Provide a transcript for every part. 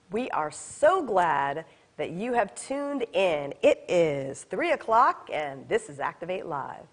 We are so glad that you have tuned in. It is 3 o'clock and this is Activate Live.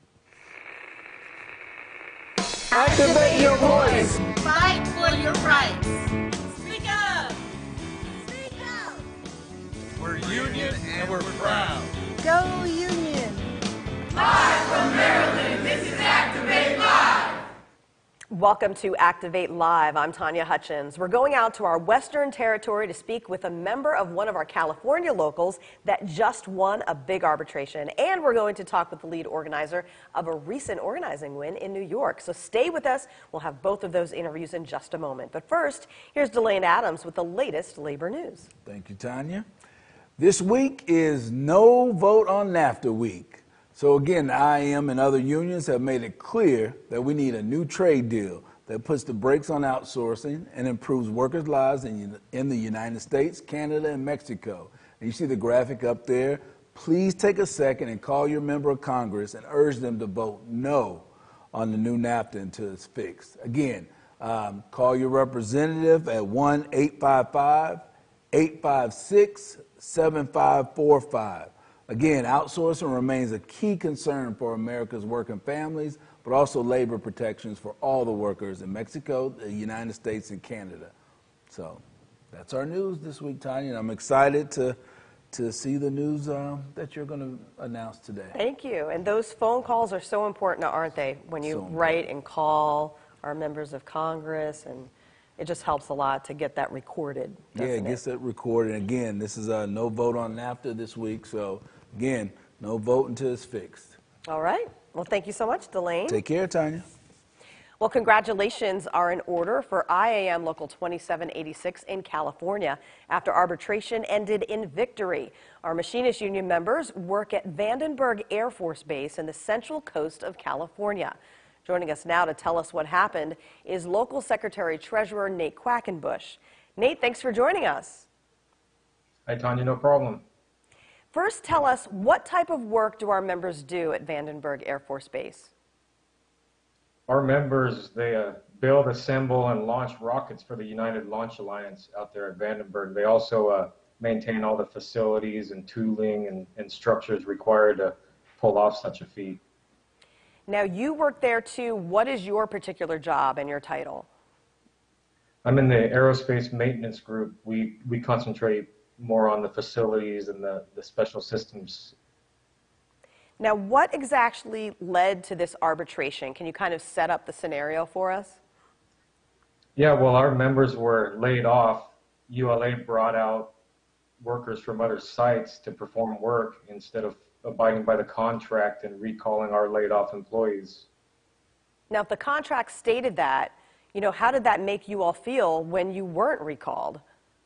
Activate your voice. Fight for your rights. Speak up. Speak out. We're union and we're proud. Go Union. Live from Maryland, this is Activate Live. Welcome to Activate Live. I'm Tanya Hutchins. We're going out to our Western Territory to speak with a member of one of our California locals that just won a big arbitration. And we're going to talk with the lead organizer of a recent organizing win in New York. So stay with us. We'll have both of those interviews in just a moment. But first, here's Delane Adams with the latest labor news. Thank you, Tanya. This week is No Vote on NAFTA week. So again, the IAM and other unions have made it clear that we need a new trade deal that puts the brakes on outsourcing and improves workers' lives in the United States, Canada, and Mexico. And you see the graphic up there. Please take a second and call your member of Congress and urge them to vote no on the new NAFTA until it's fixed. Again, call your representative at 1-855-856-7545. Again, outsourcing remains a key concern for America's working families, but also labor protections for all the workers in Mexico, the United States, and Canada. So that's our news this week, Tanya, and I'm excited to see the news that you're going to announce today. Thank you. And those phone calls are so important, aren't they? When you write and call our members of Congress, and it just helps a lot to get that recorded. Yeah, it gets that recorded. Again, this is a no vote on NAFTA this week, so again, no vote until it's fixed. All right. Well, thank you so much, Delane. Take care, Tanya. Well, congratulations are in order for IAM Local 2786 in California after arbitration ended in victory. Our machinist union members work at Vandenberg Air Force Base in the central coast of California. Joining us now to tell us what happened is local Secretary Treasurer Nate Quackenbush. Nate, thanks for joining us. Hi, Tanya, no problem. First, tell us, what type of work do our members do at Vandenberg Air Force Base? Our members, they build, assemble, and launch rockets for the United Launch Alliance out there at Vandenberg. They also maintain all the facilities and tooling and structures required to pull off such a feat. Now, you work there too. What is your particular job and your title? I'm in the aerospace maintenance group. We concentrate more on the facilities and the special systems. Now, what exactly led to this arbitration? Can you kind of set up the scenario for us? Yeah, well, our members were laid off. ULA brought out workers from other sites to perform work instead of abiding by the contract and recalling our laid off employees. Now, if the contract stated that, how did that make you all feel when you weren't recalled?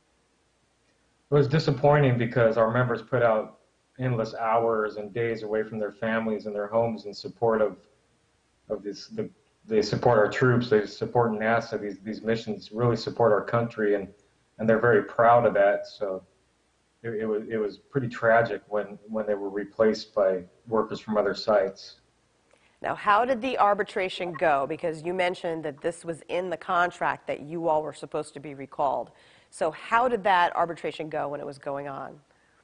It was disappointing because our members put out endless hours and days away from their families and their homes in support of this. They support our troops, they support NASA, these missions really support our country, and they're very proud of that. So it was pretty tragic when they were replaced by workers from other sites. Now, how did the arbitration go? Because you mentioned that this was in the contract that you all were supposed to be recalled. So how did that arbitration go when it was going on?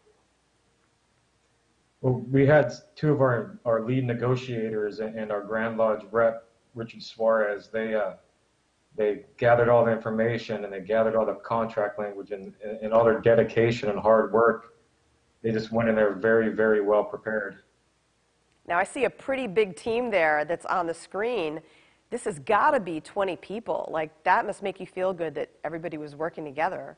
Well, we had two of our lead negotiators and our Grand Lodge rep, Richard Suarez. They gathered all the information and they gathered all the contract language and all their dedication and hard work. They just went in there very, very well prepared. Now, I see a pretty big team there that's on the screen. This has got to be 20 people. Like, that must make you feel good that everybody was working together.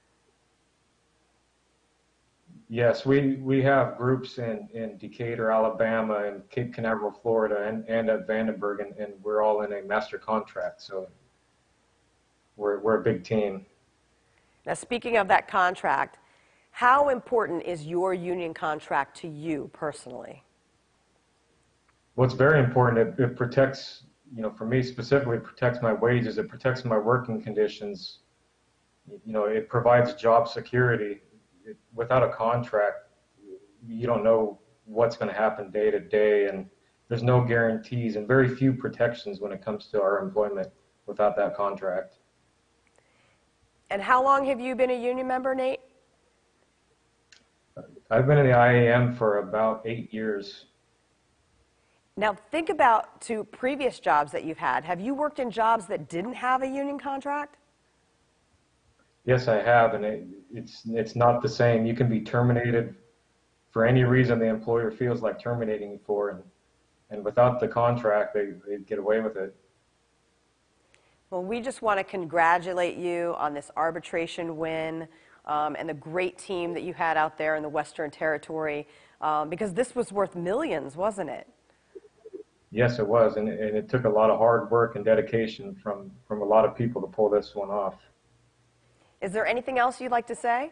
Yes, we have groups in Decatur, Alabama, and Cape Canaveral, Florida, and at Vandenberg, and we're all in a master contract, so we're a big team. Now, speaking of that contract, how important is your union contract to you personally? Well, it's very important. It protects, for me specifically, it protects my wages. It protects my working conditions. It provides job security. Without a contract, you don't know what's going to happen day to day, and there's no guarantees and very few protections when it comes to our employment without that contract. And how long have you been a union member, Nate? I've been in the IAM for about 8 years. Now think about two previous jobs that you've had. Have you worked in jobs that didn't have a union contract? Yes, I have, and it's not the same. You can be terminated for any reason the employer feels like terminating you for, and without the contract, they get away with it. Well, we just want to congratulate you on this arbitration win and the great team that you had out there in the Western Territory, because this was worth millions, wasn't it? Yes, it was, and it took a lot of hard work and dedication from a lot of people to pull this one off. Is there anything else you'd like to say?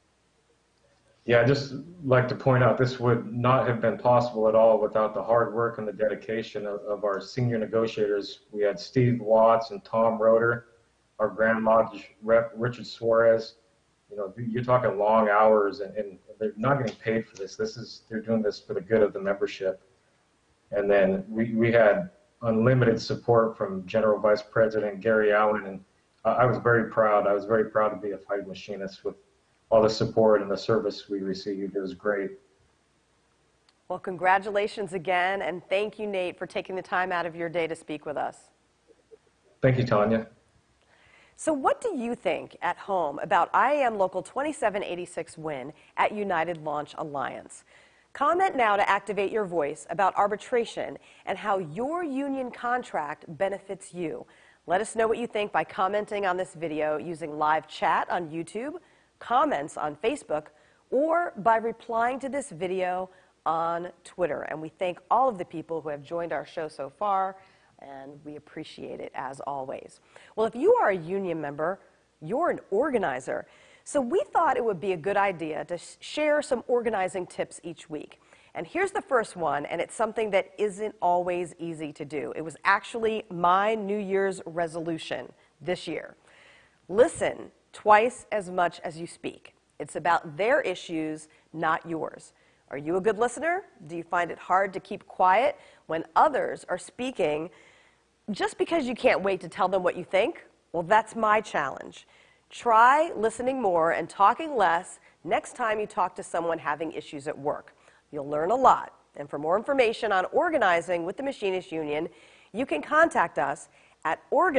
Yeah, I'd just like to point out this would not have been possible at all without the hard work and the dedication of our senior negotiators. We had Steve Watts and Tom Roeder, our Grand Lodge rep, Richard Suarez. You know, you're talking long hours, and they're not getting paid for this. They're doing this for the good of the membership. And then we had unlimited support from General Vice President Gary Allen, and I was very proud. I was very proud to be a fight machinist with all the support and the service we received. It was great. Well, congratulations again, and thank you, Nate, for taking the time out of your day to speak with us. Thank you, Tanya. So what do you think at home about IAM Local 2786 win at United Launch Alliance? Comment now to activate your voice about arbitration and how your union contract benefits you. Let us know what you think by commenting on this video using live chat on YouTube, comments on Facebook, or by replying to this video on Twitter. And we thank all of the people who have joined our show so far, and we appreciate it as always. Well, if you are a union member, you're an organizer. So we thought it would be a good idea to share some organizing tips each week. And here's the first one, and it's something that isn't always easy to do. It was actually my New Year's resolution this year. Listen twice as much as you speak. It's about their issues, not yours. Are you a good listener? Do you find it hard to keep quiet when others are speaking just because you can't wait to tell them what you think? Well, that's my challenge. Try listening more and talking less next time you talk to someone having issues at work. You'll learn a lot. And for more information on organizing with the Machinists Union, you can contact us at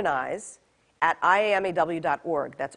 organize@iamaw.org. That's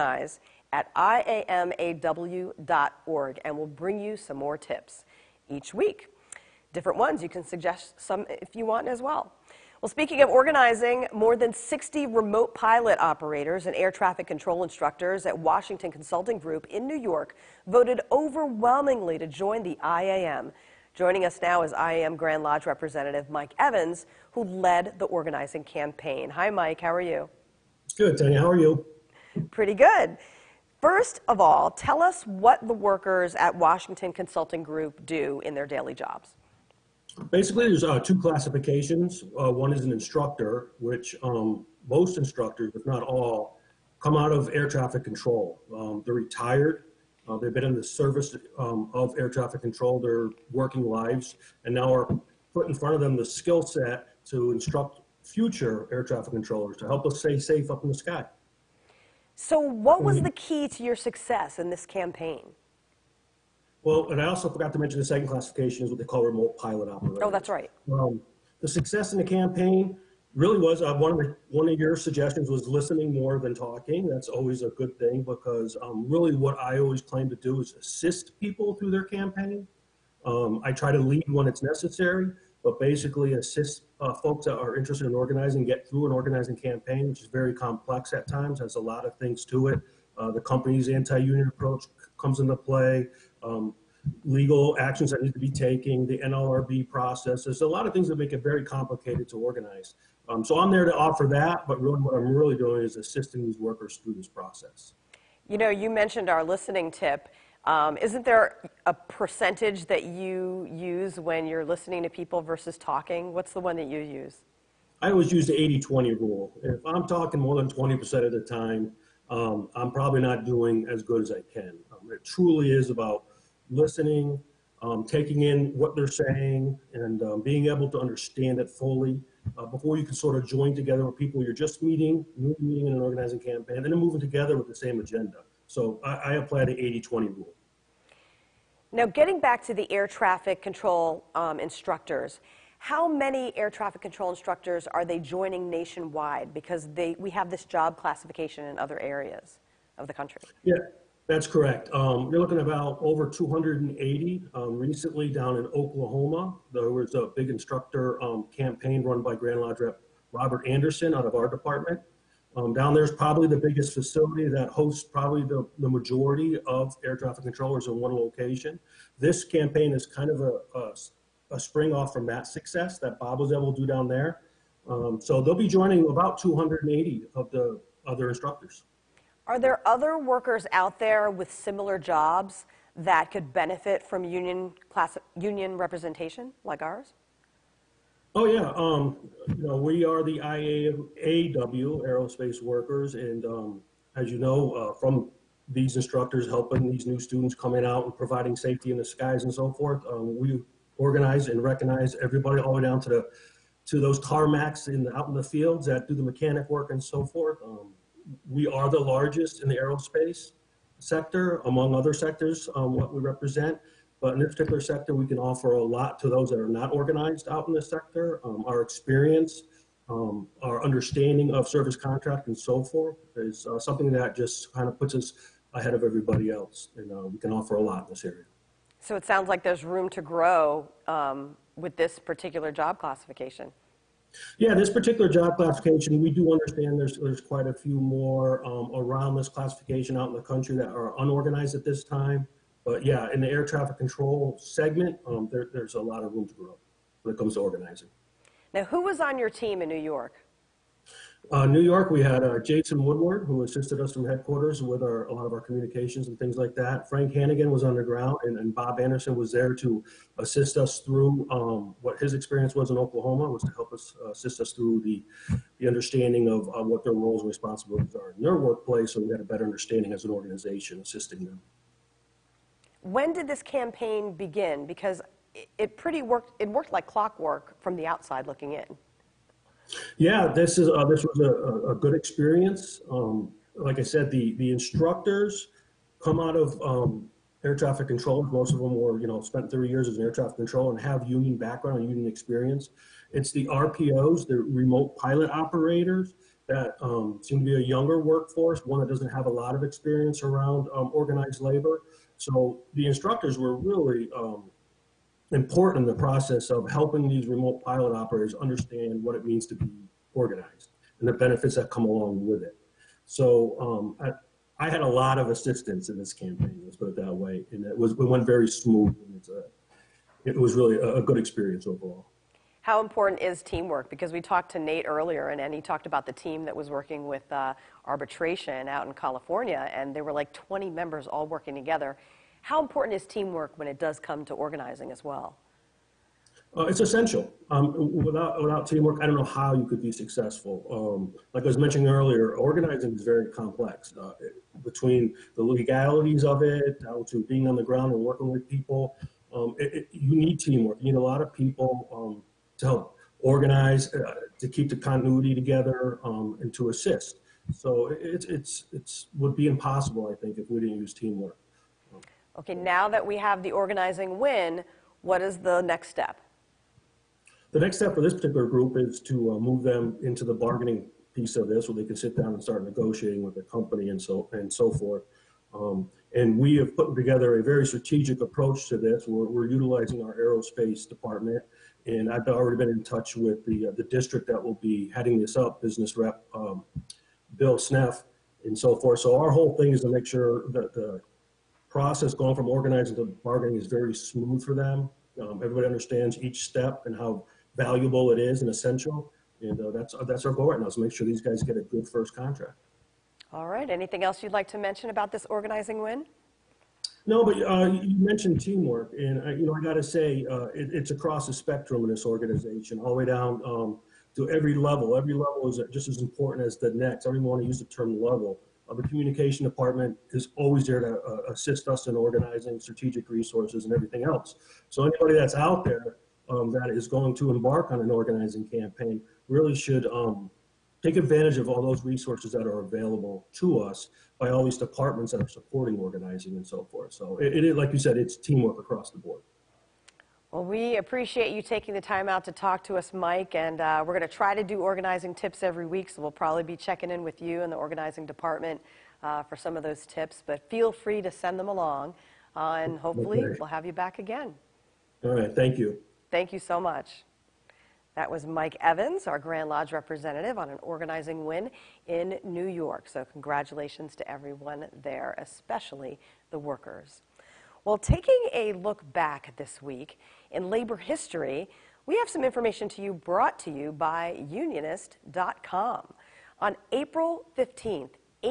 organize@iamaw.org, and we'll bring you some more tips each week. Different ones. You can suggest some if you want as well. Well, speaking of organizing, more than 60 remote pilot operators and air traffic control instructors at Washington Consulting Group in New York voted overwhelmingly to join the IAM. Joining us now is IAM Grand Lodge representative Mike Evans, who led the organizing campaign. Hi, Mike. How are you? Good, Tanya. How are you? Pretty good. First of all, tell us what the workers at Washington Consulting Group do in their daily jobs. Basically, there's two classifications. One is an instructor, which most instructors, if not all, come out of air traffic control. They're retired. They've been in the service of air traffic control their working lives, and now are put in front of them the skill set to instruct future air traffic controllers to help us stay safe up in the sky. So what was the key to your success in this campaign? Well, and I also forgot to mention the second classification is what they call remote pilot operators. Oh, that's right. The success in the campaign really was one of your suggestions was listening more than talking. That's always a good thing because really what I always claim to do is assist people through their campaign. I try to lead when it's necessary, but basically assist folks that are interested in organizing, get through an organizing campaign, which is very complex at times, has a lot of things to it. The company's anti-union approach comes into play, legal actions that need to be taken, the NLRB process. There's a lot of things that make it very complicated to organize. So I'm there to offer that, but really what I'm really doing is assisting these workers through this process. You know, you mentioned our listening tip. Isn't there a percentage that you use when you're listening to people versus talking? What's the one that you use? I always use the 80-20 rule. If I'm talking more than 20% of the time, I'm probably not doing as good as I can. It truly is about listening, taking in what they're saying and being able to understand it fully before you can sort of join together with people you're just meeting in an organizing campaign, and then moving together with the same agenda. So I apply the 80-20 rule. Now, getting back to the air traffic control instructors, how many air traffic control instructors are they joining nationwide? Because we have this job classification in other areas of the country. Yeah, that's correct. You're looking at about over 280. Recently down in Oklahoma, there was a big instructor campaign run by Grand Lodge Rep Robert Anderson out of our department. Down there's probably the biggest facility that hosts probably the majority of air traffic controllers in one location. This campaign is kind of a spring off from that success that Bob was able to do down there. So they'll be joining about 280 of the other instructors. Are there other workers out there with similar jobs that could benefit from union representation like ours? Oh yeah, we are the IAW, Aerospace Workers, and as you know, from these instructors helping these new students coming out and providing safety in the skies and so forth, we organize and recognize everybody all the way down to those tarmacs out in the fields that do the mechanic work and so forth. We are the largest in the aerospace sector among other sectors, what we represent. But in this particular sector, we can offer a lot to those that are not organized out in the sector. Our experience, our understanding of service contract and so forth is something that just kind of puts us ahead of everybody else. And we can offer a lot in this area. So it sounds like there's room to grow with this particular job classification. Yeah, this particular job classification, we do understand there's quite a few more around this classification out in the country that are unorganized at this time. But yeah, in the air traffic control segment, there's a lot of room to grow when it comes to organizing. Now, who was on your team in New York? New York, we had Jason Woodward, who assisted us from headquarters with a lot of our communications and things like that. Frank Hannigan was on the ground, and Bob Anderson was there to assist us through what his experience was in Oklahoma, was to help us assist us through the understanding of what their roles and responsibilities are in their workplace, so we had a better understanding as an organization assisting them. When did this campaign begin? Because it worked like clockwork from the outside looking in. Yeah, this was a good experience. Like I said, the instructors come out of air traffic control. Most of them were, spent 30 years as an air traffic controller and have union background and union experience. It's the RPOs, the remote pilot operators, that seem to be a younger workforce, one that doesn't have a lot of experience around organized labor. So the instructors were really important in the process of helping these remote pilot operators understand what it means to be organized and the benefits that come along with it. So I had a lot of assistance in this campaign, let's put it that way, and it went very smooth. And it was really a good experience overall. How important is teamwork? Because we talked to Nate earlier, and he talked about the team that was working with arbitration out in California, and there were like 20 members all working together. How important is teamwork when it does come to organizing as well? It's essential. Without teamwork, I don't know how you could be successful. Like I was mentioning earlier, organizing is very complex. Between the legalities of it, down to being on the ground and working with people, you need teamwork. You need a lot of people to help organize, to keep the continuity together, and to assist. So it would be impossible, I think, if we didn't use teamwork. Okay, now that we have the organizing win, what is the next step? The next step for this particular group is to move them into the bargaining piece of this, where they can sit down and start negotiating with the company and so forth. And we have put together a very strategic approach to this. We're utilizing our aerospace department, and I've already been in touch with the district that will be heading this up, business rep Bill Sneff, and so forth. So our whole thing is to make sure that the process going from organizing to bargaining is very smooth for them. Everybody understands each step and how valuable it is and essential. And that's our goal right now, is to make sure these guys get a good first contract. All right. Anything else you'd like to mention about this organizing win? No, but you mentioned teamwork, and I got to say it's across the spectrum in this organization, all the way down to every level. Every level is just as important as the next. I don't even want to use the term level. The communication department is always there to assist us in organizing strategic resources and everything else. So anybody that's out there that is going to embark on an organizing campaign really should take advantage of all those resources that are available to us by all these departments that are supporting organizing and so forth. So it like you said, it's teamwork across the board. Well, we appreciate you taking the time out to talk to us, Mike, and we're going to try to do organizing tips every week, so we'll probably be checking in with you in the organizing department for some of those tips, but feel free to send them along, and hopefully we'll have you back again. All right, thank you. Thank you so much. That was Mike Evans, our Grand Lodge representative, on an organizing win in New York, so congratulations to everyone there, especially the workers. Well, taking a look back this week in labor history, we have some information brought to you by Unionist.com. On April 15th,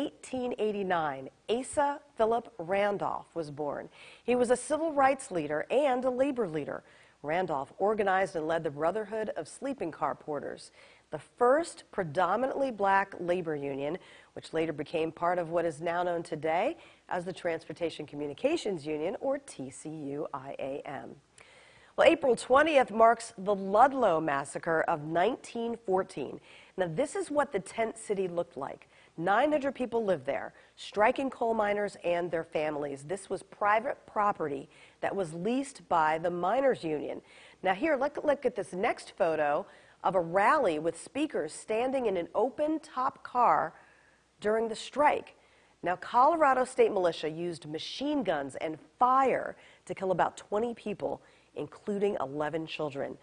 1889, Asa Philip Randolph was born. He was a civil rights leader and a labor leader. Randolph organized and led the Brotherhood of Sleeping Car Porters, the first predominantly black labor union, which later became part of what is now known today as the Transportation Communications Union, or TCU-IAM. Well, April 20th marks the Ludlow Massacre of 1914. Now, this is what the tent city looked like. 900 people lived there, striking coal miners and their families. This was private property that was leased by the miners' union. Now here, look at this next photo of a rally with speakers standing in an open-top car during the strike. Now, Colorado State Militia used machine guns and fire to kill about 20 people, including 11 children.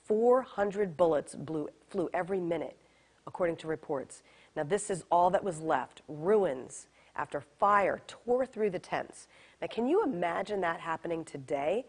400 bullets flew every minute, according to reports. Now, this is all that was left, ruins after fire tore through the tents. Now, can you imagine that happening today?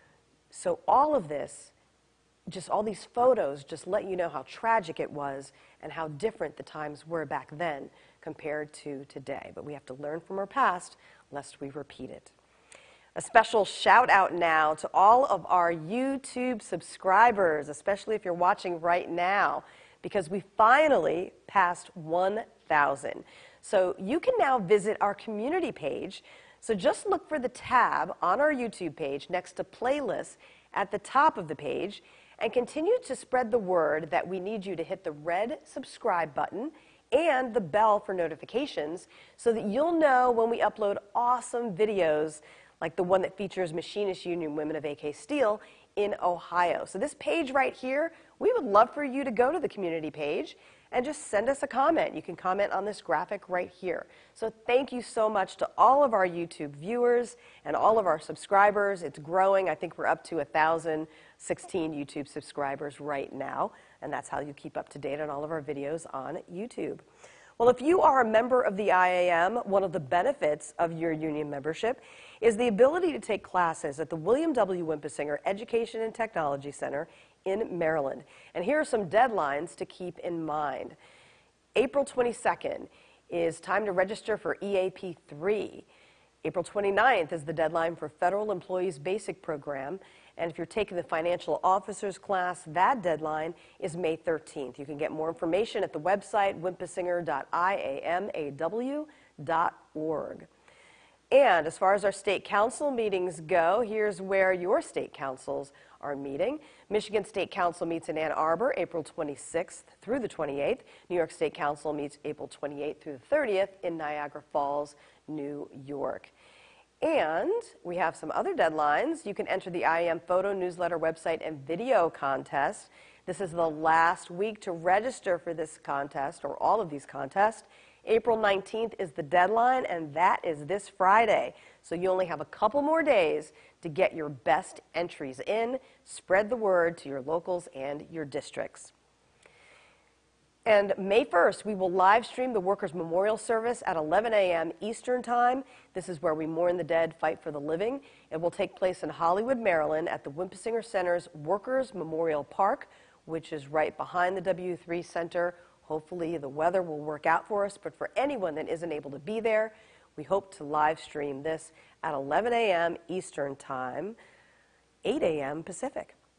So all of this, just all these photos, just let you know how tragic it was and how different the times were back then compared to today. But we have to learn from our past lest we repeat it. A special shout out now to all of our YouTube subscribers, especially if you're watching right now, because we finally passed 1,000. So you can now visit our community page. So just look for the tab on our YouTube page next to playlists at the top of the page, and continue to spread the word that we need you to hit the red subscribe button and the bell for notifications so that you'll know when we upload awesome videos like the one that features Machinist Union Women of AK Steel in Ohio. So this page right here, we would love for you to go to the community page and just send us a comment. You can comment on this graphic right here. So thank you so much to all of our YouTube viewers and all of our subscribers. It's growing. I think we're up to 1,016 YouTube subscribers right now, and that's how you keep up to date on all of our videos on YouTube. Well, if you are a member of the IAM, one of the benefits of your union membership is the ability to take classes at the William W. Wimpesinger Education and Technology Center in Maryland. And here are some deadlines to keep in mind. April 22nd is time to register for EAP 3. April 29th is the deadline for Federal Employees Basic Program. And if you're taking the Financial Officers class, that deadline is May 13th. You can get more information at the website wimpesinger.iamaw.org. And as far as our state council meetings go, here's where your state councils are meeting. Michigan State Council meets in Ann Arbor April 26th through the 28th. New York State Council meets April 28th through the 30th in Niagara Falls, New York. And we have some other deadlines. You can enter the IAM photo, newsletter, website, and video contest. This is the last week to register for this contest, or all of these contests. April 19th is the deadline, and that is this Friday. So you only have a couple more days to get your best entries in. Spread the word to your locals and your districts. And May 1st, we will live stream the Workers' Memorial Service at 11 a.m. Eastern Time. This is where we mourn the dead, fight for the living. It will take place in Hollywood, Maryland at the Wimpesinger Center's Workers' Memorial Park, which is right behind the W3 Center. Hopefully the weather will work out for us, but for anyone that isn't able to be there, we hope to live stream this at 11 a.m. Eastern Time, 8 a.m. Pacific.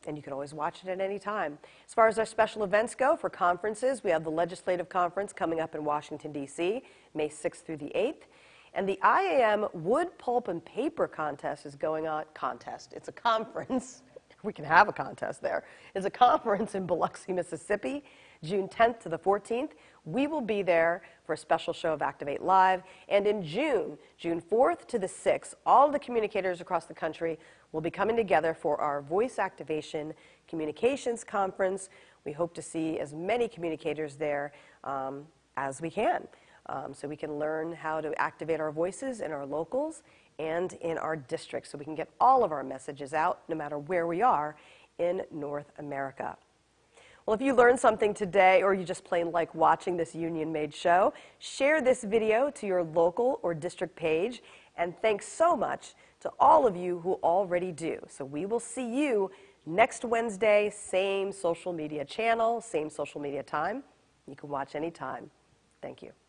And you can always watch it at any time. As far as our special events go for conferences, we have the Legislative Conference coming up in Washington, D.C., May 6th through the 8th. And the IAM Wood, Pulp, and Paper Contest is going on. It's a conference. We can have a contest there. It's a conference in Biloxi, Mississippi, June 10th to the 14th. We will be there for a special show of Activate Live. And in June 4th to the 6th, all the communicators across the country will be coming together for our Voice Activation Communications Conference. We hope to see as many communicators there as we can, so we can learn how to activate our voices in our locals and in our districts, so we can get all of our messages out no matter where we are in North America. Well, if you learned something today or you just plain like watching this union-made show, share this video to your local or district page. And thanks so much to all of you who already do. So we will see you next Wednesday, same social media channel, same social media time. You can watch anytime. Thank you.